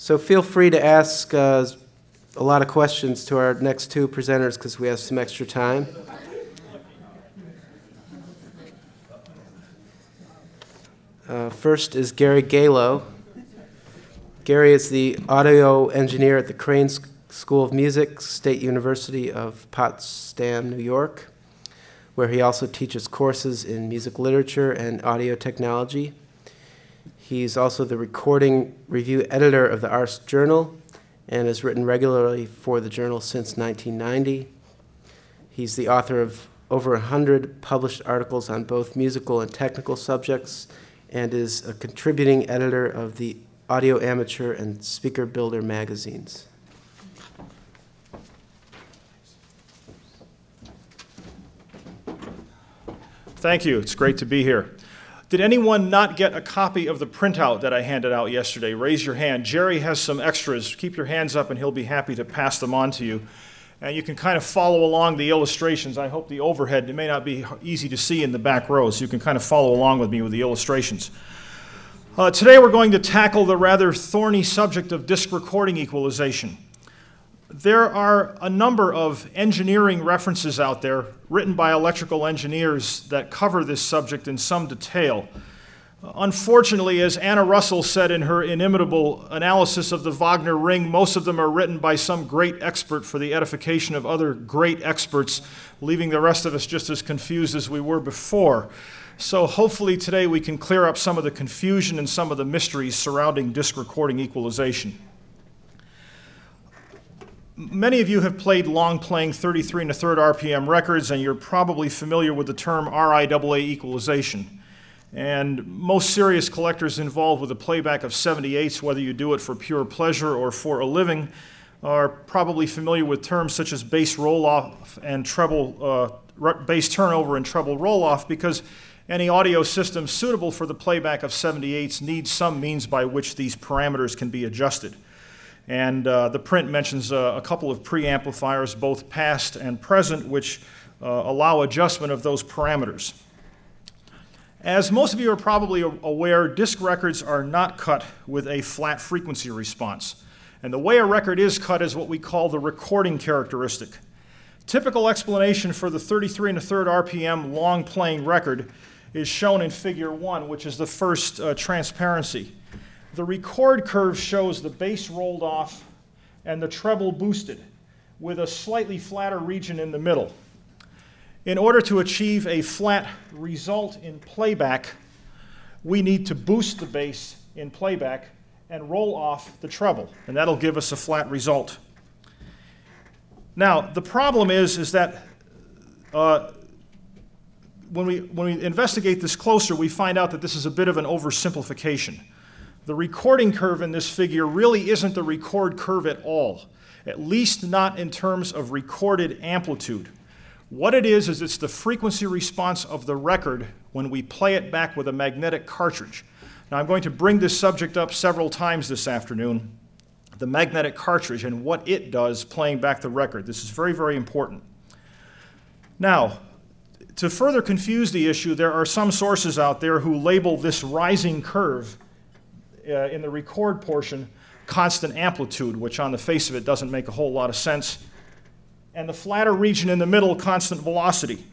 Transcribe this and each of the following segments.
So feel free to ask a lot of questions to our next two presenters because we have some extra time. First is Gary Galo. Gary is the audio engineer at the Crane School of Music, State University of Potsdam, New York, where he also teaches courses in music literature and audio technology. He's also the recording review editor of the Ars Journal and has written regularly for the journal since 1990. He's the author of over 100 published articles on both musical and technical subjects and is a contributing editor of the Audio Amateur and Speaker Builder magazines. Thank you. It's great to be here. Did anyone not get a copy of the printout that I handed out yesterday? Raise your hand. Jerry has some extras. Keep your hands up and he'll be happy to pass them on to you. And you can kind of follow along the illustrations. I hope the overhead, it may not be easy to see in the back row, so you can kind of follow along with me with the illustrations. Today we're going to tackle the rather thorny subject of disc recording equalization. There are a number of engineering references out there written by electrical engineers that cover this subject in some detail. Unfortunately, as Anna Russell said in her inimitable analysis of the Wagner Ring, most of them are written by some great expert for the edification of other great experts, leaving the rest of us just as confused as we were before. So hopefully today we can clear up some of the confusion and some of the mysteries surrounding disc recording equalization. Many of you have played long-playing 33 1/3 RPM records, and you're probably familiar with the term RIAA equalization. And most serious collectors involved with the playback of 78s, whether you do it for pure pleasure or for a living, are probably familiar with terms such as bass roll-off and treble, bass turnover and treble roll-off, because any audio system suitable for the playback of 78s needs some means by which these parameters can be adjusted. And the print mentions a couple of preamplifiers, both past and present, which allow adjustment of those parameters. As most of you are probably aware, disc records are not cut with a flat frequency response. And the way a record is cut is what we call the recording characteristic. Typical explanation for the 33 1/3 RPM long playing record is shown in Figure 1, which is the first transparency. The record curve shows the bass rolled off and the treble boosted, with a slightly flatter region in the middle. In order to achieve a flat result in playback, we need to boost the bass in playback and roll off the treble, and that'll give us a flat result. Now, the problem is that when we investigate this closer, we find out that this is a bit of an oversimplification. The recording curve in this figure really isn't the record curve at all, at least not in terms of recorded amplitude. What it is it's the frequency response of the record when we play it back with a magnetic cartridge. Now, I'm going to bring this subject up several times this afternoon, the magnetic cartridge and what it does playing back the record. This is very, very important. Now, to further confuse the issue, there are some sources out there who label this rising curve in the record portion constant amplitude, which on the face of it doesn't make a whole lot of sense, and the flatter region in the middle constant velocity.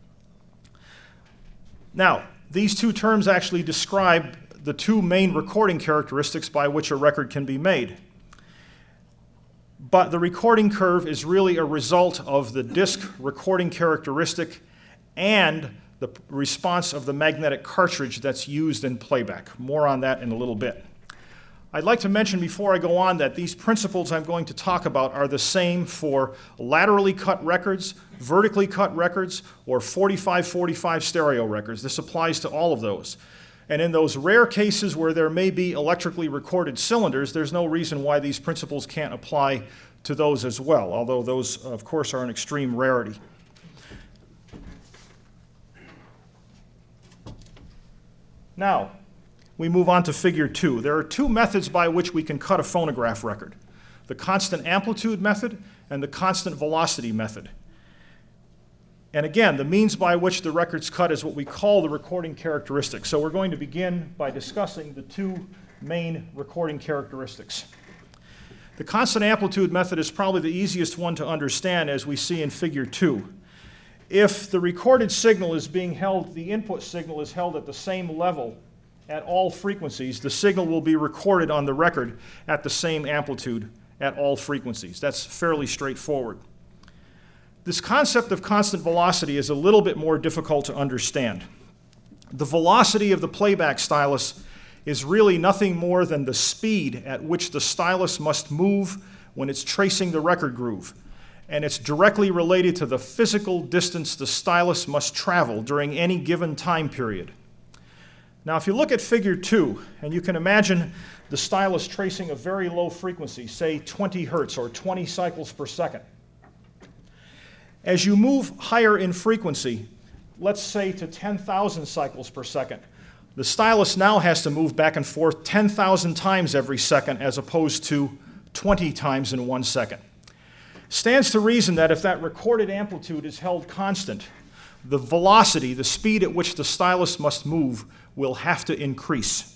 Now, these two terms actually describe the two main recording characteristics by which a record can be made. But the recording curve is really a result of the disc recording characteristic and the response of the magnetic cartridge that's used in playback. More on that in a little bit. I'd like to mention before I go on that these principles I'm going to talk about are the same for laterally cut records, vertically cut records, or 45-45 stereo records. This applies to all of those. And in those rare cases where there may be electrically recorded cylinders, there's no reason why these principles can't apply to those as well, although those, of course, are an extreme rarity. Now, we move on to Figure 2. There are two methods by which we can cut a phonograph record: the constant amplitude method and the constant velocity method. And again, the means by which the record's cut is what we call the recording characteristic. So we're going to begin by discussing the two main recording characteristics. The constant amplitude method is probably the easiest one to understand, as we see in Figure 2. If the recorded signal is being held, the input signal is held at the same level at all frequencies, the signal will be recorded on the record at the same amplitude at all frequencies. That's fairly straightforward. This concept of constant velocity is a little bit more difficult to understand. The velocity of the playback stylus is really nothing more than the speed at which the stylus must move when it's tracing the record groove. And it's directly related to the physical distance the stylus must travel during any given time period. Now, if you look at Figure 2, and you can imagine the stylus tracing a very low frequency, say 20 hertz or 20 cycles per second. As you move higher in frequency, let's say to 10,000 cycles per second, the stylus now has to move back and forth 10,000 times every second as opposed to 20 times in 1 second. Stands to reason that if that recorded amplitude is held constant, the velocity, the speed at which the stylus must move, will have to increase.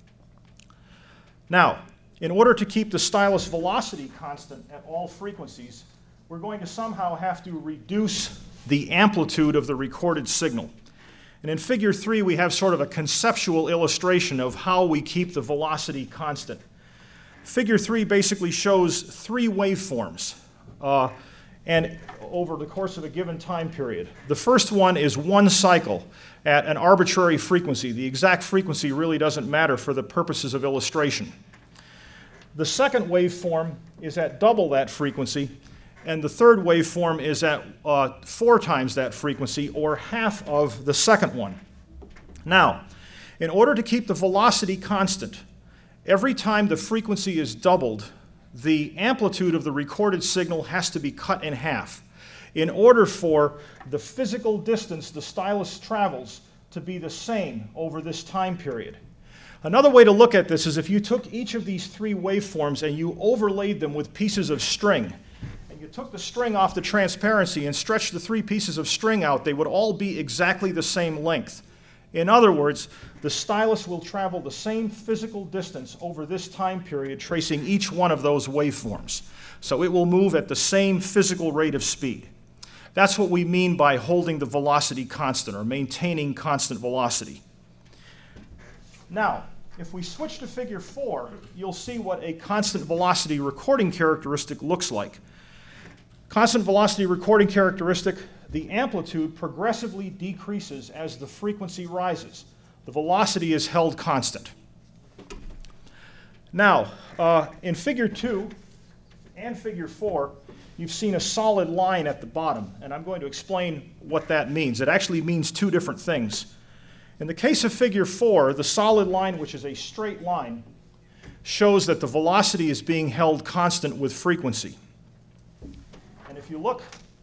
Now, in order to keep the stylus velocity constant at all frequencies, we're going to somehow have to reduce the amplitude of the recorded signal. And in Figure 3, we have sort of a conceptual illustration of how we keep the velocity constant. Figure 3 basically shows 3 waveforms and over the course of a given time period. The first one is 1 cycle at an arbitrary frequency. The exact frequency really doesn't matter for the purposes of illustration. The second waveform is at double that frequency, and the third waveform is at 4 times that frequency, or half of the second one. Now, in order to keep the velocity constant, every time the frequency is doubled, the amplitude of the recorded signal has to be cut in half in order for the physical distance the stylus travels to be the same over this time period. Another way to look at this is if you took each of these 3 waveforms and you overlaid them with pieces of string, and you took the string off the transparency and stretched the 3 pieces of string out, they would all be exactly the same length. In other words, the stylus will travel the same physical distance over this time period, tracing each one of those waveforms. So it will move at the same physical rate of speed. That's what we mean by holding the velocity constant, or maintaining constant velocity. Now, if we switch to Figure 4, you'll see what a constant velocity recording characteristic looks like. Constant velocity recording characteristic, the amplitude progressively decreases as the frequency rises. The velocity is held constant. Now, in Figure 2 and Figure 4, you've seen a solid line at the bottom, and I'm going to explain what that means. It actually means 2 different things. In the case of Figure 4, the solid line, which is a straight line, shows that the velocity is being held constant with frequency. And if you look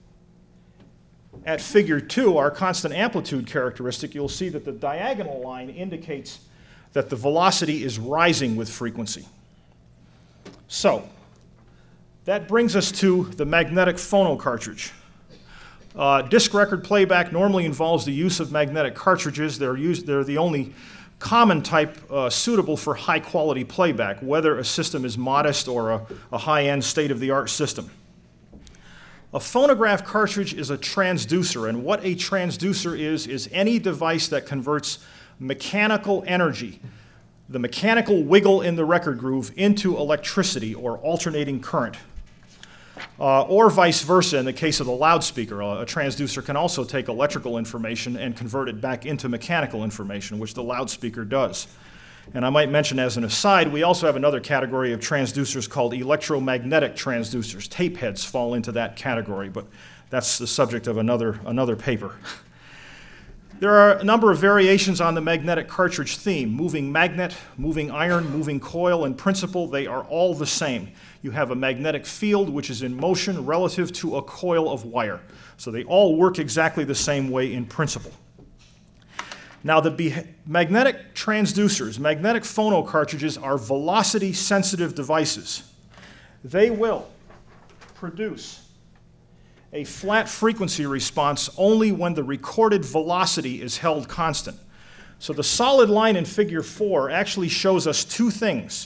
at Figure 2, our constant amplitude characteristic, you'll see that the diagonal line indicates that the velocity is rising with frequency. So, that brings us to the magnetic phono cartridge. Disc record playback normally involves the use of magnetic cartridges. They're the only common type suitable for high-quality playback, whether a system is modest or a high-end state-of-the-art system. A phonograph cartridge is a transducer, and what a transducer is any device that converts mechanical energy, the mechanical wiggle in the record groove, into electricity or alternating current. Or vice versa in the case of the loudspeaker. A transducer can also take electrical information and convert it back into mechanical information, which the loudspeaker does. And I might mention as an aside, we also have another category of transducers called electromagnetic transducers. Tape heads fall into that category, but that's the subject of another paper. There are a number of variations on the magnetic cartridge theme. Moving magnet, moving iron, moving coil. In principle, they are all the same. You have a magnetic field which is in motion relative to a coil of wire. So they all work exactly the same way in principle. Now, the magnetic transducers, magnetic phono cartridges, are velocity-sensitive devices. They will produce a flat frequency response only when the recorded velocity is held constant. So the solid line in Figure 4 actually shows us 2 things.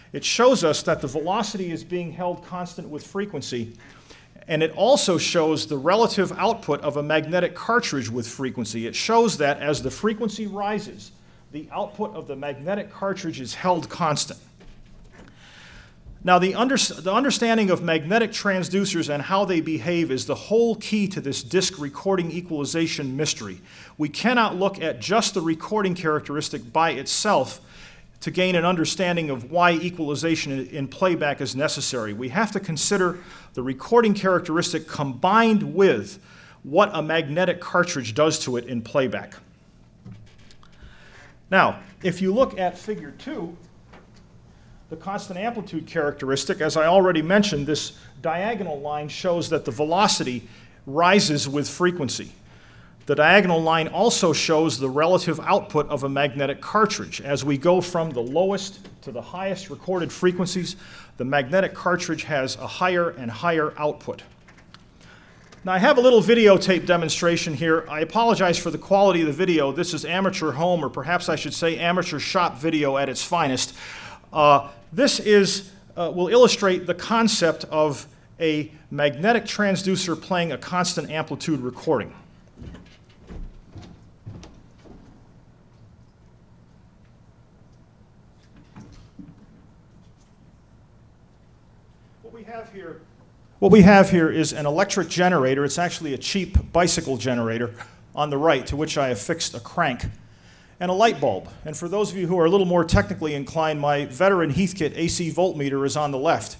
It shows us that the velocity is being held constant with frequency, and it also shows the relative output of a magnetic cartridge with frequency. It shows that as the frequency rises, the output of the magnetic cartridge is held constant. Now, the understanding of magnetic transducers and how they behave is the whole key to this disc recording equalization mystery. We cannot look at just the recording characteristic by itself to gain an understanding of why equalization in playback is necessary. We have to consider the recording characteristic combined with what a magnetic cartridge does to it in playback. Now, if you look at Figure 2, the constant amplitude characteristic, as I already mentioned, this diagonal line shows that the velocity rises with frequency. The diagonal line also shows the relative output of a magnetic cartridge. As we go from the lowest to the highest recorded frequencies, the magnetic cartridge has a higher and higher output. Now, I have a little videotape demonstration here. I apologize for the quality of the video. This is amateur home, or perhaps I should say amateur shop video at its finest. This will illustrate the concept of a magnetic transducer playing a constant amplitude recording. What we have here is an electric generator. It's actually a cheap bicycle generator on the right, to which I have fixed a crank, and a light bulb. And for those of you who are a little more technically inclined, my veteran Heathkit AC voltmeter is on the left.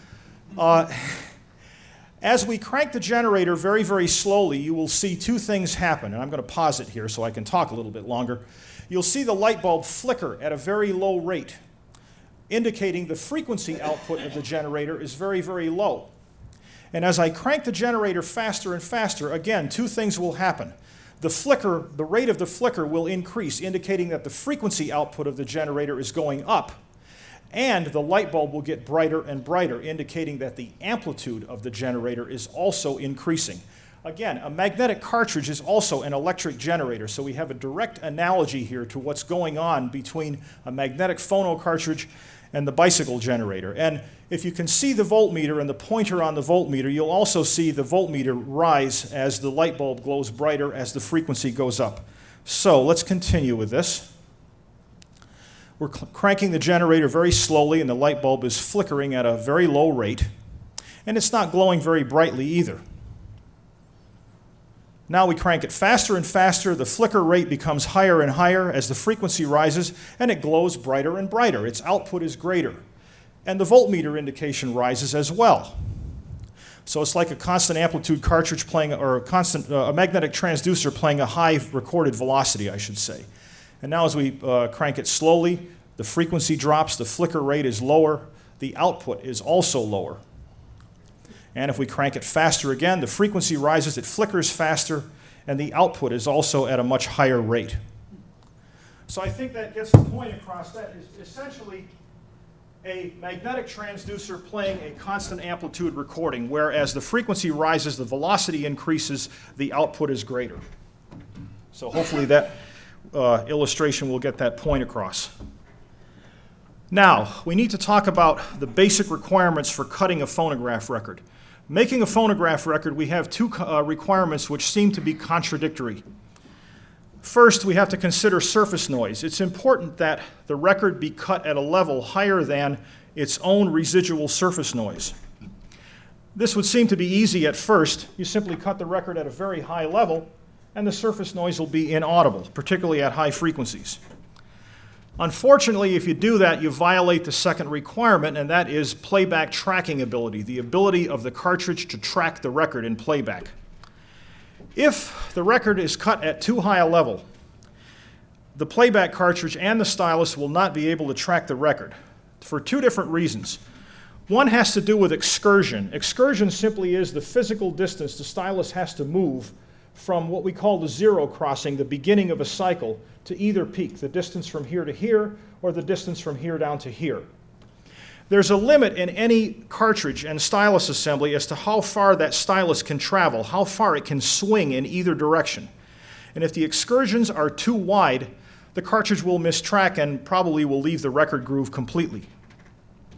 As we crank the generator very, very slowly, you will see two things happen. And I'm going to pause it here so I can talk a little bit longer. You'll see the light bulb flicker at a very low rate, indicating the frequency output of the generator is very, very low. And as I crank the generator faster and faster, again, two things will happen. The rate of the flicker will increase, indicating that the frequency output of the generator is going up. And the light bulb will get brighter and brighter, indicating that the amplitude of the generator is also increasing. Again, a magnetic cartridge is also an electric generator, so we have a direct analogy here to what's going on between a magnetic phono cartridge and the bicycle generator. And if you can see the voltmeter and the pointer on the voltmeter, you'll also see the voltmeter rise as the light bulb glows brighter as the frequency goes up. So let's continue with this. We're cranking the generator very slowly, and the light bulb is flickering at a very low rate, and it's not glowing very brightly either. Now we crank it faster and faster. The flicker rate becomes higher and higher as the frequency rises, and it glows brighter and brighter. Its output is greater. And the voltmeter indication rises as well. So it's like a constant amplitude cartridge playing, or a magnetic transducer playing a high recorded velocity, I should say. And now as we crank it slowly, the frequency drops, the flicker rate is lower, the output is also lower. And if we crank it faster again, the frequency rises, it flickers faster, and the output is also at a much higher rate. So I think that gets the point across. That is essentially a magnetic transducer playing a constant amplitude recording, where as the frequency rises, the velocity increases, the output is greater. So hopefully that illustration will get that point across. Now, we need to talk about the basic requirements for cutting a phonograph record. Making a phonograph record, we have two requirements which seem to be contradictory. First, we have to consider surface noise. It's important that the record be cut at a level higher than its own residual surface noise. This would seem to be easy at first. You simply cut the record at a very high level, and the surface noise will be inaudible, particularly at high frequencies. Unfortunately, if you do that, you violate the second requirement, and that is playback tracking ability, the ability of the cartridge to track the record in playback. If the record is cut at too high a level, the playback cartridge and the stylus will not be able to track the record for two different reasons. One has to do with excursion. Excursion simply is the physical distance the stylus has to move from what we call the zero crossing, the beginning of a cycle, to either peak, the distance from here to here or the distance from here down to here. There's a limit in any cartridge and stylus assembly as to how far that stylus can travel, how far it can swing in either direction. And if the excursions are too wide, the cartridge will mistrack and probably will leave the record groove completely.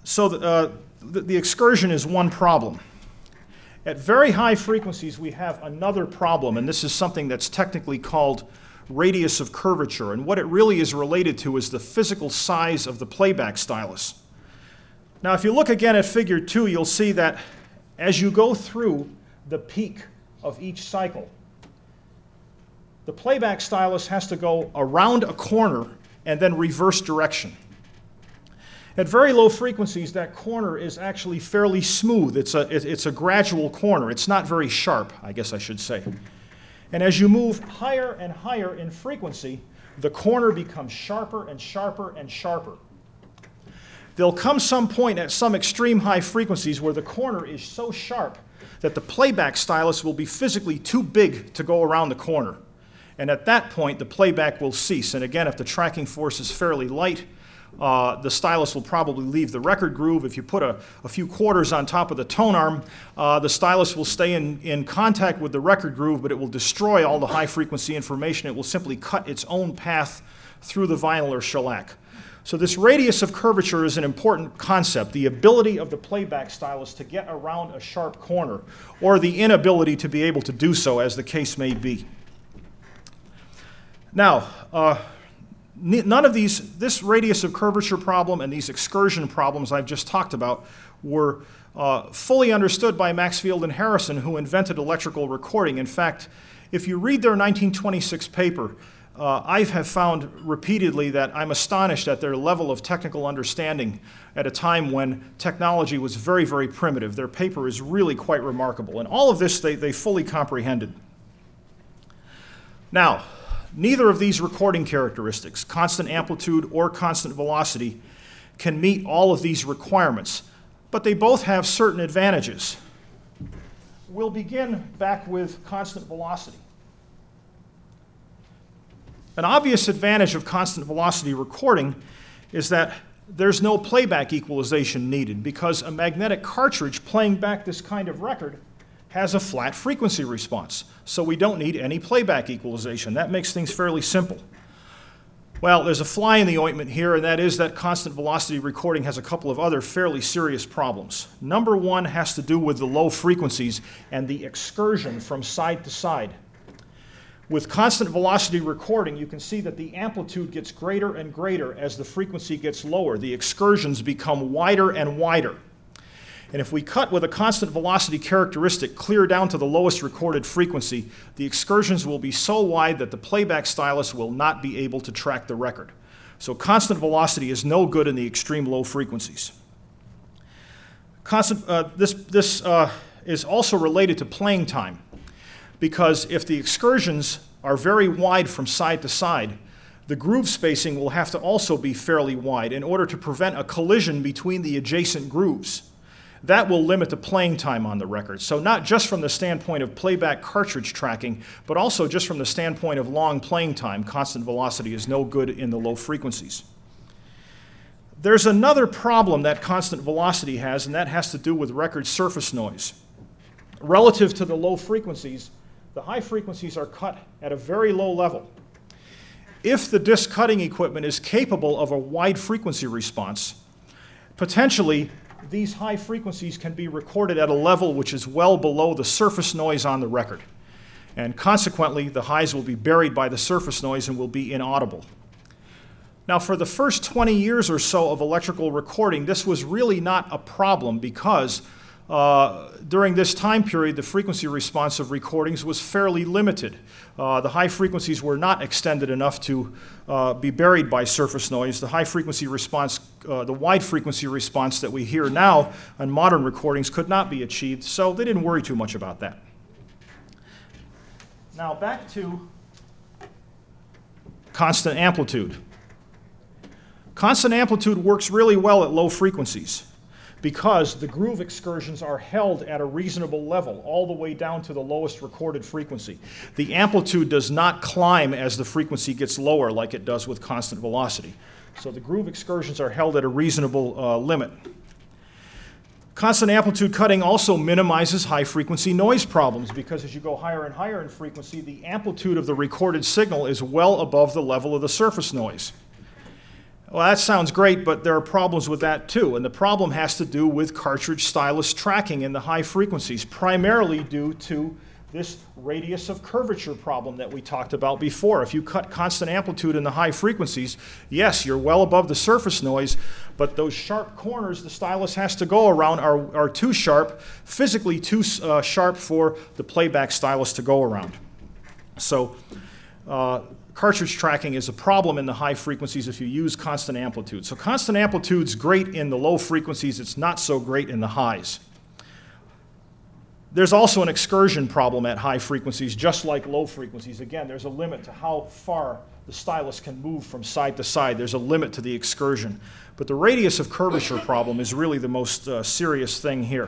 So the excursion is one problem. At very high frequencies, we have another problem, and this is something that's technically called radius of curvature. And what it really is related to is the physical size of the playback stylus. Now, if you look again at figure 2, you'll see that as you go through the peak of each cycle, the playback stylus has to go around a corner and then reverse direction. At very low frequencies, that corner is actually fairly smooth. It's a gradual corner. It's not very sharp, I guess I should say. And as you move higher and higher in frequency, the corner becomes sharper and sharper and sharper. There'll come some point at some extreme high frequencies where the corner is so sharp that the playback stylus will be physically too big to go around the corner. And at that point, the playback will cease. And again, if the tracking force is fairly light, the stylus will probably leave the record groove. If you put a few quarters on top of the tone arm, the stylus will stay in contact with the record groove, but it will destroy all the high frequency information. It will simply cut its own path through the vinyl or shellac. So this radius of curvature is an important concept, the ability of the playback stylus to get around a sharp corner, or the inability to be able to do so, as the case may be. Now, none of this radius of curvature problem and these excursion problems I've just talked about were fully understood by Maxfield and Harrison, who invented electrical recording. In fact, if you read their 1926 paper, I have found repeatedly that I'm astonished at their level of technical understanding at a time when technology was very, very primitive. Their paper is really quite remarkable. And all of this they fully comprehended. Now, neither of these recording characteristics, constant amplitude or constant velocity, can meet all of these requirements, but they both have certain advantages. We'll begin back with constant velocity. An obvious advantage of constant velocity recording is that there's no playback equalization needed, because a magnetic cartridge playing back this kind of record has a flat frequency response, so we don't need any playback equalization. That makes things fairly simple. Well, there's a fly in the ointment here, and that is that constant velocity recording has a couple of other fairly serious problems. Number one has to do with the low frequencies and the excursion from side to side. With constant velocity recording, you can see that the amplitude gets greater and greater as the frequency gets lower. The excursions become wider and wider. And if we cut with a constant velocity characteristic clear down to the lowest recorded frequency, the excursions will be so wide that the playback stylus will not be able to track the record. So constant velocity is no good in the extreme low frequencies. This is also related to playing time, because if the excursions are very wide from side to side, the groove spacing will have to also be fairly wide in order to prevent a collision between the adjacent grooves. That will limit the playing time on the record. So not just from the standpoint of playback cartridge tracking, but also just from the standpoint of long playing time, constant velocity is no good in the low frequencies. There's another problem that constant velocity has, and that has to do with record surface noise. Relative to the low frequencies, the high frequencies are cut at a very low level. If the disc cutting equipment is capable of a wide frequency response, potentially these high frequencies can be recorded at a level which is well below the surface noise on the record. And consequently, the highs will be buried by the surface noise and will be inaudible. Now, for the first 20 years or so of electrical recording, this was really not a problem, because during this time period, the frequency response of recordings was fairly limited. The high frequencies were not extended enough to be buried by surface noise. The high frequency response, the wide frequency response that we hear now on modern recordings could not be achieved, so they didn't worry too much about that. Now back to constant amplitude. Constant amplitude works really well at low frequencies, because the groove excursions are held at a reasonable level all the way down to the lowest recorded frequency. The amplitude does not climb as the frequency gets lower like it does with constant velocity. So the groove excursions are held at a reasonable limit. Constant amplitude cutting also minimizes high frequency noise problems, because as you go higher and higher in frequency, the amplitude of the recorded signal is well above the level of the surface noise. Well, that sounds great, but there are problems with that too. And the problem has to do with cartridge stylus tracking in the high frequencies, primarily due to this radius of curvature problem that we talked about before. If you cut constant amplitude in the high frequencies, yes, you're well above the surface noise, but those sharp corners the stylus has to go around are too sharp, physically too sharp for the playback stylus to go around. So cartridge tracking is a problem in the high frequencies if you use constant amplitude. So constant amplitude's great in the low frequencies, it's not so great in the highs. There's also an excursion problem at high frequencies, just like low frequencies. Again, there's a limit to how far the stylus can move from side to side. There's a limit to the excursion. But the radius of curvature problem is really the most serious thing here.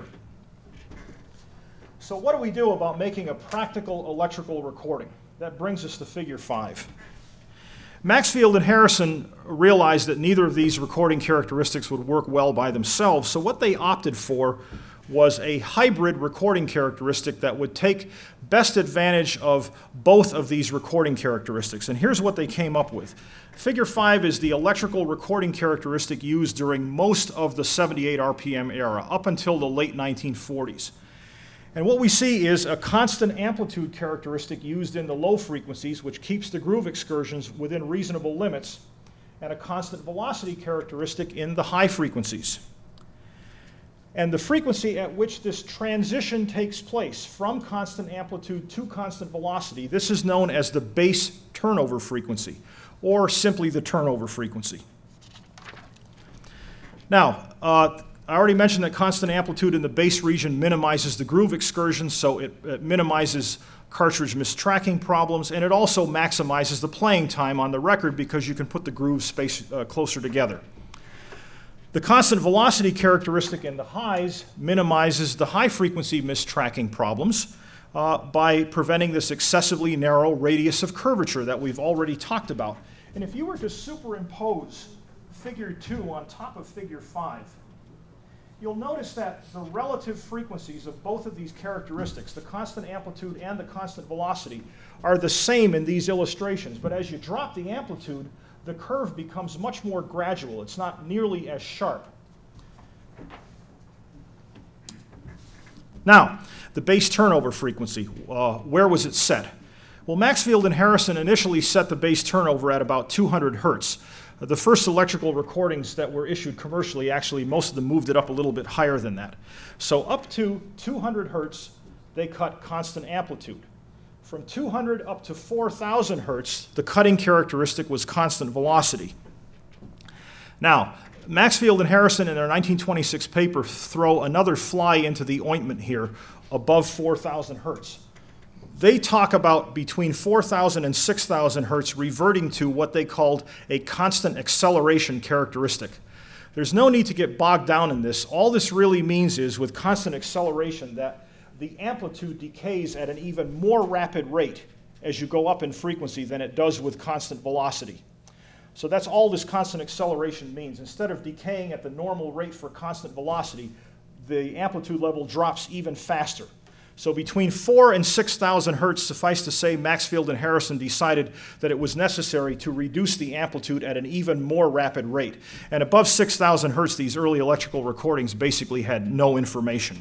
So what do we do about making a practical electrical recording? That brings us to figure 5. Maxfield and Harrison realized that neither of these recording characteristics would work well by themselves, so what they opted for was a hybrid recording characteristic that would take best advantage of both of these recording characteristics. And here's what they came up with. Figure 5 is the electrical recording characteristic used during most of the 78 RPM era, up until the late 1940s. And what we see is a constant amplitude characteristic used in the low frequencies, which keeps the groove excursions within reasonable limits, and a constant velocity characteristic in the high frequencies. And the frequency at which this transition takes place from constant amplitude to constant velocity, this is known as the base turnover frequency, or simply the turnover frequency. Now, I already mentioned that constant amplitude in the base region minimizes the groove excursion, so it minimizes cartridge mistracking problems, and it also maximizes the playing time on the record because you can put the grooves spaced closer together. The constant velocity characteristic in the highs minimizes the high frequency mistracking problems by preventing this excessively narrow radius of curvature that we've already talked about. And if you were to superimpose figure 2 on top of figure 5, you'll notice that the relative frequencies of both of these characteristics, the constant amplitude and the constant velocity, are the same in these illustrations. But as you drop the amplitude, the curve becomes much more gradual. It's not nearly as sharp. Now, the base turnover frequency, where was it set? Well, Maxfield and Harrison initially set the base turnover at about 200 hertz. The first electrical recordings that were issued commercially, actually, most of them moved it up a little bit higher than that. So up to 200 hertz, they cut constant amplitude. From 200 up to 4,000 hertz, the cutting characteristic was constant velocity. Now, Maxfield and Harrison in their 1926 paper throw another fly into the ointment here above 4,000 hertz. They talk about between 4,000 and 6,000 hertz reverting to what they called a constant acceleration characteristic. There's no need to get bogged down in this. All this really means is with constant acceleration that the amplitude decays at an even more rapid rate as you go up in frequency than it does with constant velocity. So that's all this constant acceleration means. Instead of decaying at the normal rate for constant velocity, the amplitude level drops even faster. So between 4,000 and 6,000 hertz, suffice to say, Maxfield and Harrison decided that it was necessary to reduce the amplitude at an even more rapid rate. And above 6,000 hertz, these early electrical recordings basically had no information.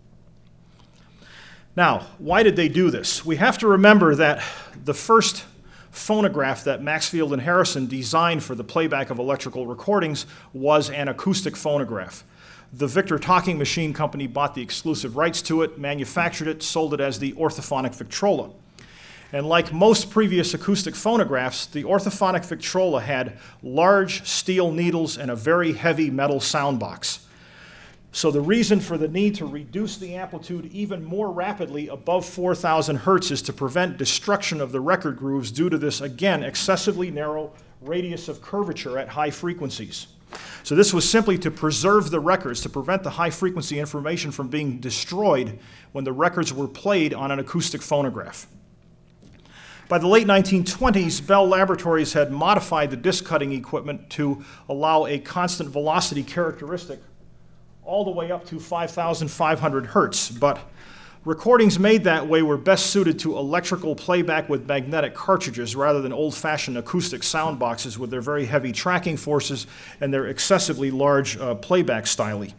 Now, why did they do this? We have to remember that the first phonograph that Maxfield and Harrison designed for the playback of electrical recordings was an acoustic phonograph. The Victor Talking Machine Company bought the exclusive rights to it, manufactured it, sold it as the Orthophonic Victrola. And like most previous acoustic phonographs, the Orthophonic Victrola had large steel needles and a very heavy metal sound box. So the reason for the need to reduce the amplitude even more rapidly above 4,000 hertz is to prevent destruction of the record grooves due to this, again, excessively narrow radius of curvature at high frequencies. So this was simply to preserve the records, to prevent the high frequency information from being destroyed when the records were played on an acoustic phonograph. By the late 1920s, Bell Laboratories had modified the disc cutting equipment to allow a constant velocity characteristic all the way up to 5,500 hertz. But Recordings made that way were best suited to electrical playback with magnetic cartridges rather than old-fashioned acoustic sound boxes with their very heavy tracking forces and their excessively large playback styly.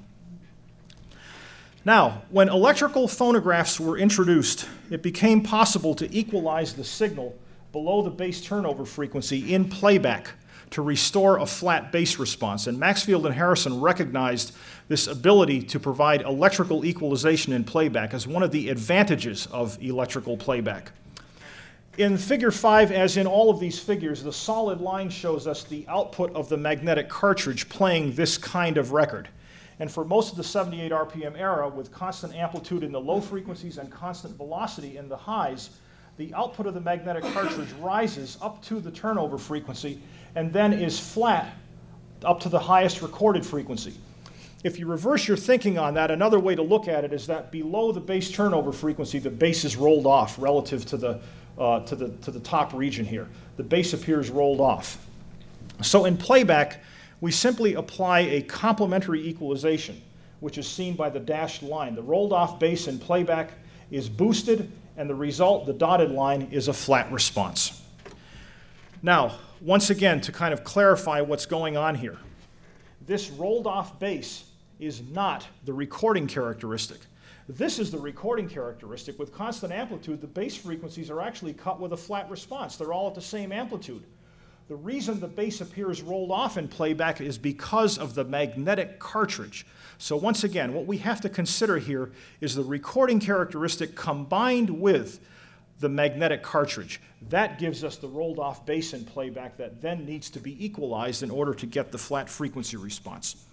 Now, when electrical phonographs were introduced, it became possible to equalize the signal below the bass turnover frequency in playback to restore a flat bass response. And Maxfield and Harrison recognized this ability to provide electrical equalization in playback as one of the advantages of electrical playback. In Figure 5, as in all of these figures, the solid line shows us the output of the magnetic cartridge playing this kind of record. And for most of the 78 RPM era, with constant amplitude in the low frequencies and constant velocity in the highs, the output of the magnetic cartridge rises up to the turnover frequency and then is flat up to the highest recorded frequency. If you reverse your thinking on that, another way to look at it is that below the bass turnover frequency, the bass is rolled off relative to the top region here. The bass appears rolled off. So in playback, we simply apply a complementary equalization, which is seen by the dashed line. The rolled off bass in playback is boosted, and the result, the dotted line, is a flat response. Now, once again, to kind of clarify what's going on here, this rolled off bass is not the recording characteristic. This is the recording characteristic. With constant amplitude, the bass frequencies are actually cut with a flat response. They're all at the same amplitude. The reason the bass appears rolled off in playback is because of the magnetic cartridge. So once again, what we have to consider here is the recording characteristic combined with the magnetic cartridge. That gives us the rolled off bass in playback that then needs to be equalized in order to get the flat frequency response.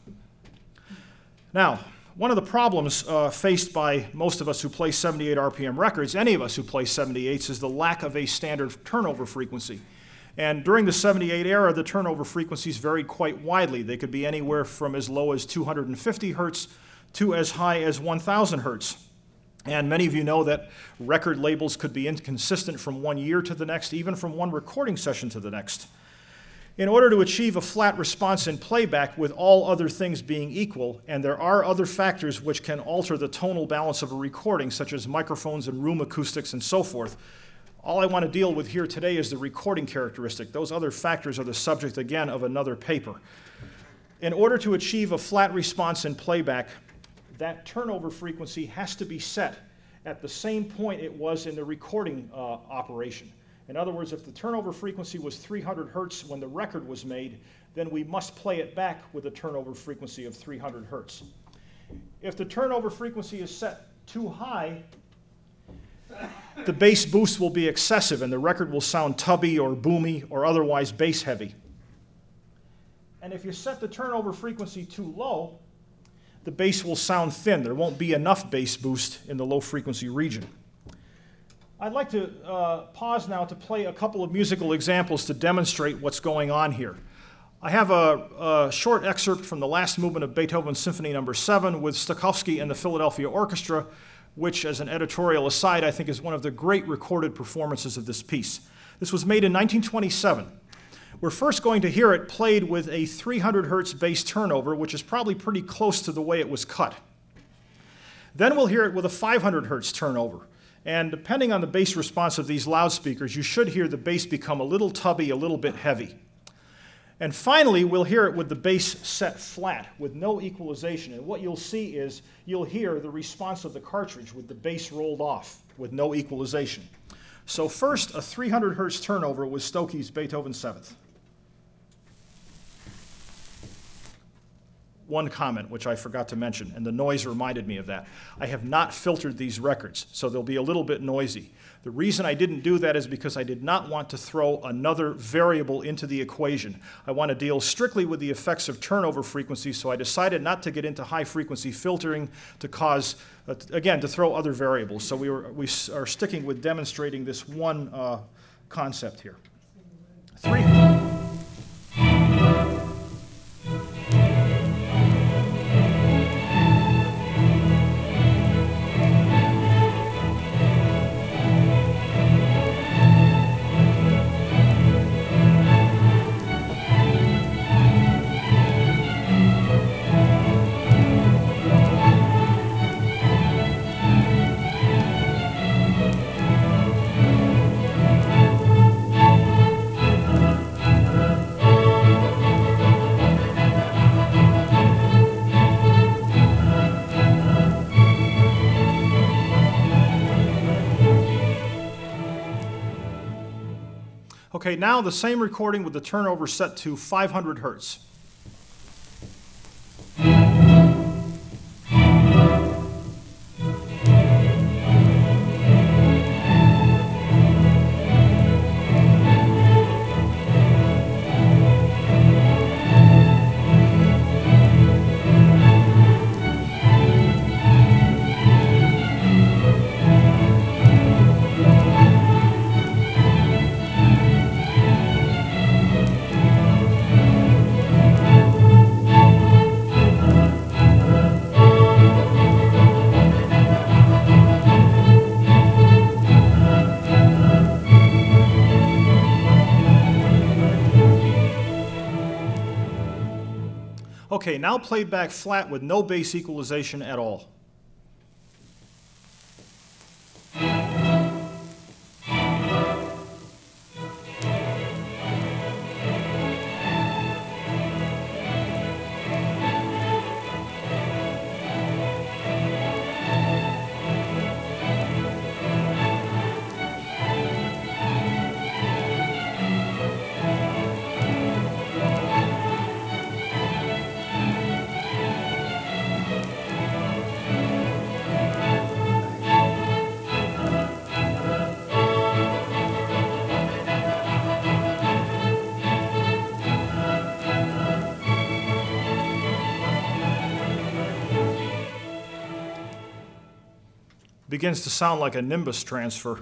Now, one of the problems faced by most of us who play 78 RPM records, any of us who play 78s, is the lack of a standard turnover frequency. And during the 78 era, the turnover frequencies varied quite widely. They could be anywhere from as low as 250 hertz to as high as 1,000 hertz. And many of you know that record labels could be inconsistent from one year to the next, even from one recording session to the next. In order to achieve a flat response in playback with all other things being equal, and there are other factors which can alter the tonal balance of a recording, such as microphones and room acoustics and so forth, all I want to deal with here today is the recording characteristic. Those other factors are the subject, again, of another paper. In order to achieve a flat response in playback, that turnover frequency has to be set at the same point it was in the recording operation. In other words, if the turnover frequency was 300 hertz when the record was made, then we must play it back with a turnover frequency of 300 hertz. If the turnover frequency is set too high, the bass boost will be excessive and the record will sound tubby or boomy or otherwise bass heavy. And if you set the turnover frequency too low, the bass will sound thin. There won't be enough bass boost in the low frequency region. I'd like to pause now to play a couple of musical examples to demonstrate what's going on here. I have a short excerpt from the last movement of Beethoven's Symphony No. 7 with Stokowski and the Philadelphia Orchestra, which, as an editorial aside, I think is one of the great recorded performances of this piece. This was made in 1927. We're first going to hear it played with a 300 hertz bass turnover, which is probably pretty close to the way it was cut. Then we'll hear it with a 500 hertz turnover. And depending on the bass response of these loudspeakers, you should hear the bass become a little tubby, a little bit heavy. And finally, we'll hear it with the bass set flat, with no equalization. And what you'll see is you'll hear the response of the cartridge with the bass rolled off, with no equalization. So first, a 300 hertz turnover with Stokey's Beethoven 7th. One comment, which I forgot to mention, and the noise reminded me of that. I have not filtered these records, so they'll be a little bit noisy. The reason I didn't do that is because I did not want to throw another variable into the equation. I want to deal strictly with the effects of turnover frequency, so I decided not to get into high-frequency filtering to cause, again, to throw other variables. So we are sticking with demonstrating this one concept here. 3. Okay, now the same recording with the turnover set to 500 hertz. Okay, now played back flat with no bass equalization at all. Begins to sound like a Nimbus transfer.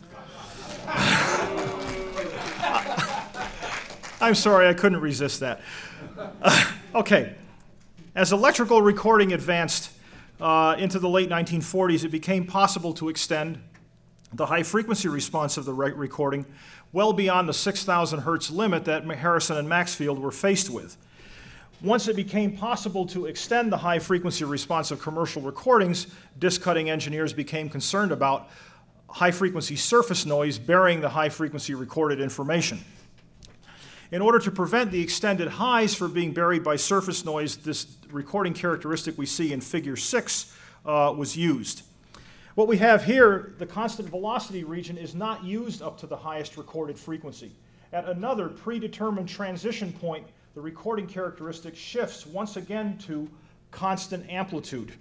I'm sorry, I couldn't resist that. Okay, as electrical recording advanced into the late 1940s, it became possible to extend the high frequency response of the recording well beyond the 6,000 hertz limit that Harrison and Maxfield were faced with. Once it became possible to extend the high frequency response of commercial recordings, disc cutting engineers became concerned about high frequency surface noise burying the high frequency recorded information. In order to prevent the extended highs from being buried by surface noise, this recording characteristic we see in figure 6 was used. What we have here, the constant velocity region, is not used up to the highest recorded frequency. At another predetermined transition point, the recording characteristic shifts once again to constant amplitude.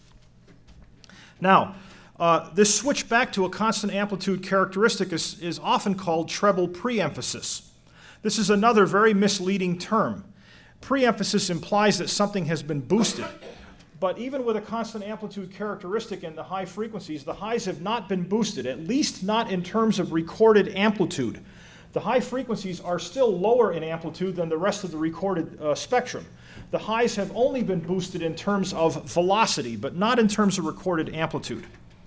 Now, this switch back to a constant amplitude characteristic is often called treble preemphasis. This is another very misleading term. Preemphasis implies that something has been boosted. But even with a constant amplitude characteristic in the high frequencies, the highs have not been boosted, at least not in terms of recorded amplitude. The high frequencies are still lower in amplitude than the rest of the recorded spectrum. The highs have only been boosted in terms of velocity, but not in terms of recorded amplitude.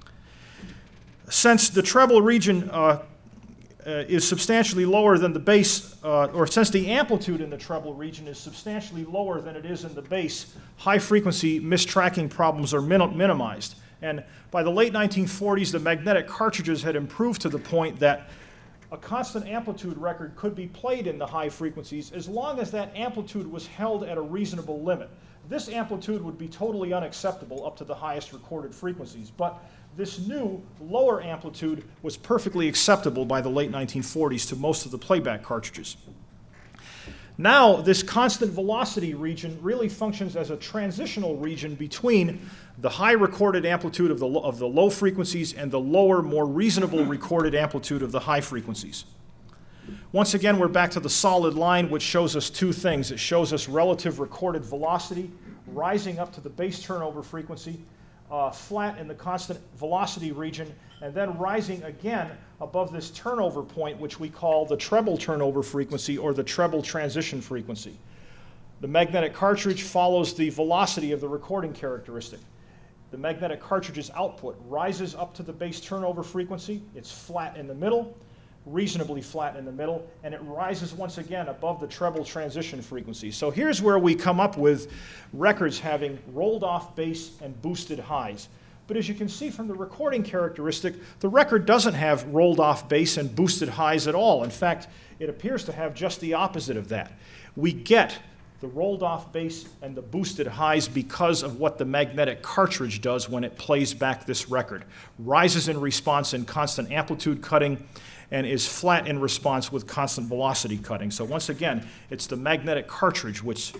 Since the treble region is substantially lower than the bass, or since the amplitude in the treble region is substantially lower than it is in the bass, high-frequency mistracking problems are minimized. And by the late 1940s, the magnetic cartridges had improved to the point that a constant amplitude record could be played in the high frequencies as long as that amplitude was held at a reasonable limit. This amplitude would be totally unacceptable up to the highest recorded frequencies, but this new lower amplitude was perfectly acceptable by the late 1940s to most of the playback cartridges. Now, this constant velocity region really functions as a transitional region between the high recorded amplitude of the low frequencies and the lower, more reasonable recorded amplitude of the high frequencies. Once again, we're back to the solid line, which shows us two things. It shows us relative recorded velocity rising up to the base turnover frequency, flat in the constant velocity region, and then rising again above this turnover point, which we call the treble turnover frequency or the treble transition frequency. The magnetic cartridge follows the velocity of the recording characteristic. The magnetic cartridge's output rises up to the base turnover frequency. It's flat in the middle, reasonably flat in the middle, and it rises once again above the treble transition frequency. So here's where we come up with records having rolled off bass and boosted highs. But as you can see from the recording characteristic, the record doesn't have rolled off bass and boosted highs at all. In fact, it appears to have just the opposite of that. We get the rolled off bass and the boosted highs because of what the magnetic cartridge does when it plays back this record. Rises in response in constant amplitude cutting, and is flat in response with constant velocity cutting. So once again, it's the magnetic cartridge which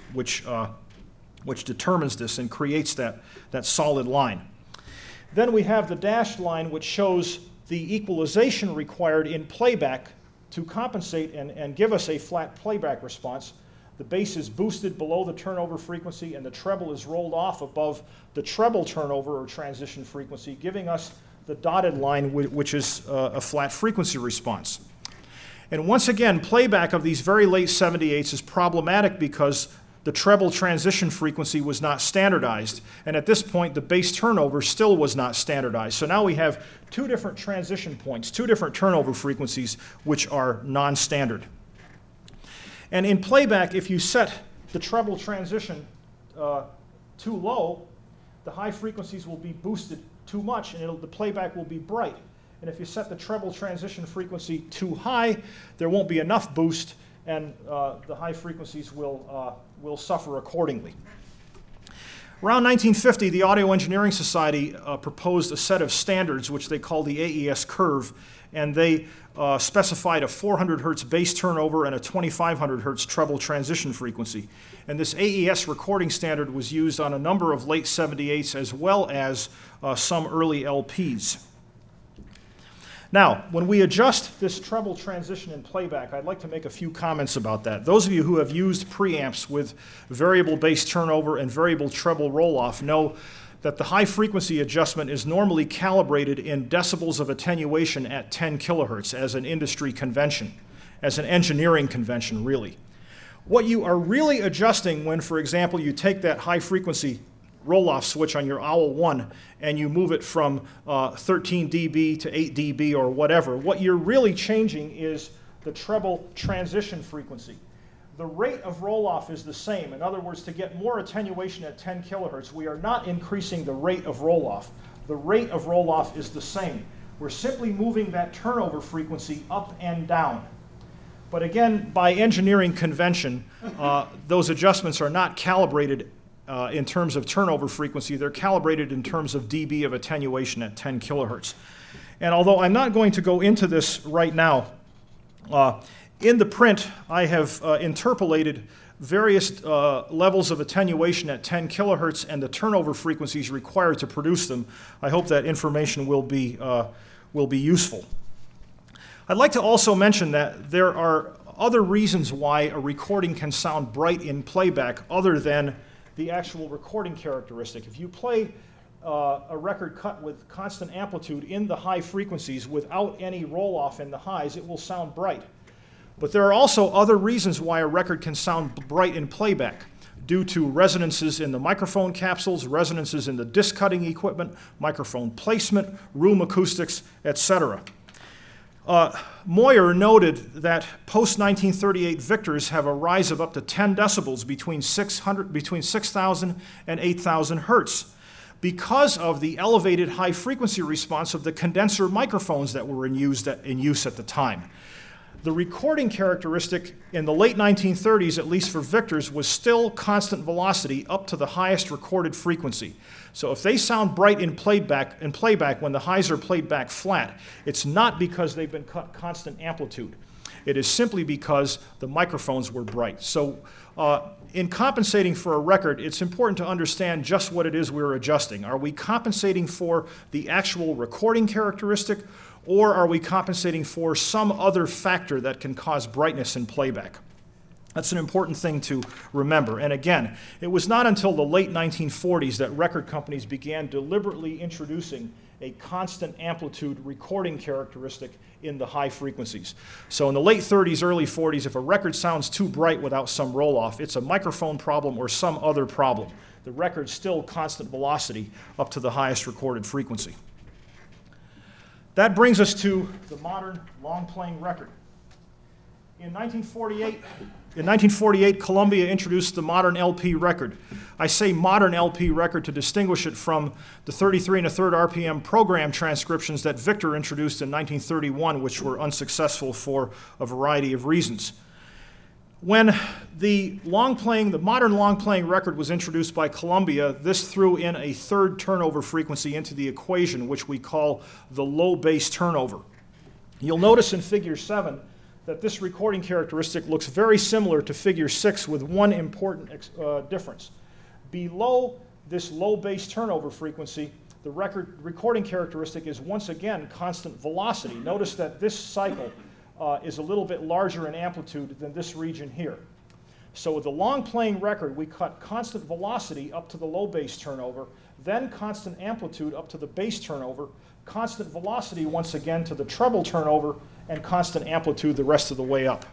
determines this and creates that solid line. Then we have the dashed line, which shows the equalization required in playback to compensate and give us a flat playback response. The bass is boosted below the turnover frequency, and the treble is rolled off above the treble turnover or transition frequency, giving us the dotted line, which is a flat frequency response. And once again, playback of these very late 78s is problematic because the treble transition frequency was not standardized, and at this point the bass turnover still was not standardized. So now we have two different transition points, two different turnover frequencies, which are non-standard. And in playback, if you set the treble transition too low, the high frequencies will be boosted too much, and the playback will be bright. And if you set the treble transition frequency too high, there won't be enough boost, and the high frequencies will suffer accordingly. Around 1950, the Audio Engineering Society proposed a set of standards, which they call the AES curve, and they specified a 400 hertz bass turnover and a 2500 hertz treble transition frequency. And this AES recording standard was used on a number of late 78s as well as some early LPs. Now, when we adjust this treble transition in playback, I'd like to make a few comments about that. Those of you who have used preamps with variable bass turnover and variable treble roll-off know that the high frequency adjustment is normally calibrated in decibels of attenuation at 10 kilohertz as an industry convention, as an engineering convention, really. What you are really adjusting when, for example, you take that high frequency roll-off switch on your OWL 1 and you move it from 13 dB to 8 dB or whatever, what you're really changing is the treble transition frequency. The rate of roll-off is the same. In other words, to get more attenuation at 10 kilohertz, we are not increasing the rate of roll-off. The rate of roll-off is the same. We're simply moving that turnover frequency up and down. But again, by engineering convention, those adjustments are not calibrated in terms of turnover frequency. They're calibrated in terms of dB of attenuation at 10 kilohertz. And although I'm not going to go into this right now, in the print I have interpolated various levels of attenuation at 10 kilohertz and the turnover frequencies required to produce them. I hope that information will be useful. I'd like to also mention that there are other reasons why a recording can sound bright in playback other than the actual recording characteristic. If you play a record cut with constant amplitude in the high frequencies without any roll-off in the highs, it will sound bright. But there are also other reasons why a record can sound bright in playback, due to resonances in the microphone capsules, resonances in the disc cutting equipment, microphone placement, room acoustics, etc. Moyer noted that post-1938 Victors have a rise of up to 10 decibels between 6,000 and 8,000 hertz because of the elevated high-frequency response of the condenser microphones that were in use at the time. The recording characteristic in the late 1930s, at least for Victors, was still constant velocity up to the highest recorded frequency. So if they sound bright in playback when the highs are played back flat, it's not because they've been cut constant amplitude. It is simply because the microphones were bright. So in compensating for a record, it's important to understand just what it is we're adjusting. Are we compensating for the actual recording characteristic, or are we compensating for some other factor that can cause brightness in playback? That's an important thing to remember. And again, it was not until the late 1940s that record companies began deliberately introducing a constant amplitude recording characteristic in the high frequencies. So in the late 30s, early 40s, if a record sounds too bright without some roll-off, it's a microphone problem or some other problem. The record's still constant velocity up to the highest recorded frequency. That brings us to the modern long-playing record. In 1948, Columbia introduced the modern LP record. I say modern LP record to distinguish it from the 33 1/3 RPM program transcriptions that Victor introduced in 1931, which were unsuccessful for a variety of reasons. When the modern long-playing record was introduced by Columbia, this threw in a third turnover frequency into the equation, which we call the low bass turnover. You'll notice in Figure 7 that this recording characteristic looks very similar to Figure 6 with one important difference. Below this low base turnover frequency, the recording characteristic is once again constant velocity. Notice that this cycle is a little bit larger in amplitude than this region here. So with the long playing record, we cut constant velocity up to the low base turnover, then constant amplitude up to the base turnover, constant velocity once again to the treble turnover, and constant amplitude the rest of the way up.